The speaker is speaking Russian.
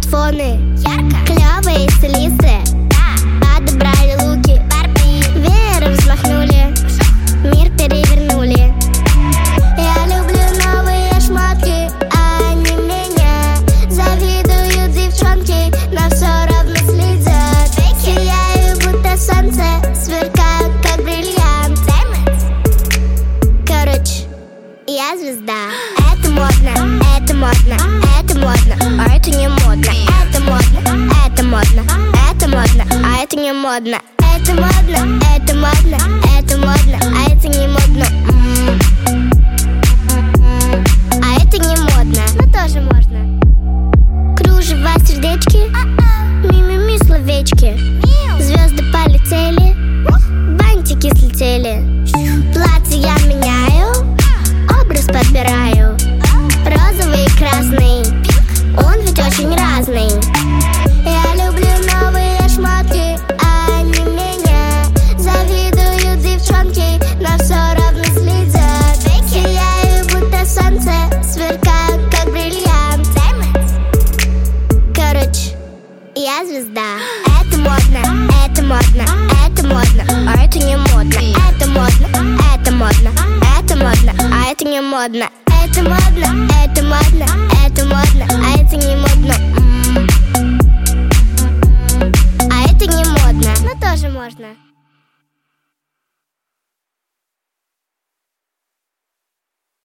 смартфоны. Ярко. Клёвые стилисты. Подобрали луки. Веером взмахнули. Мир перевернули. Я люблю новые шмотки, а они меня. Завидуют девчонки, но все равно следят. Сияю, будто солнце, сверкаю, как бриллиант. Короче, я звезда. Это модно, это модно, это модно, а это не модно. Это модно, это модно, это модно, а это не модно. Это модно, это модно, это модно, а это не модно. А это не модно, но тоже можно. Кружева, сердечки, ми-ми-ми, словечки. Звезды полетели, бантики слетели. Платье я меняю, образ подбираю. Розовый и красный, он ведь очень разный. Я люблю новые шмотки, а они меня. Завидуют девчонки, но все равно следят. Сияю, будто солнце, сверкаю, как бриллиант. Короче, я звезда. Это модно, это модно, это модно, а это не модно. Это модно, это модно, это модно, а это не модно. Это модно, это модно, это модно, а это не модно. А это не модно, но тоже можно.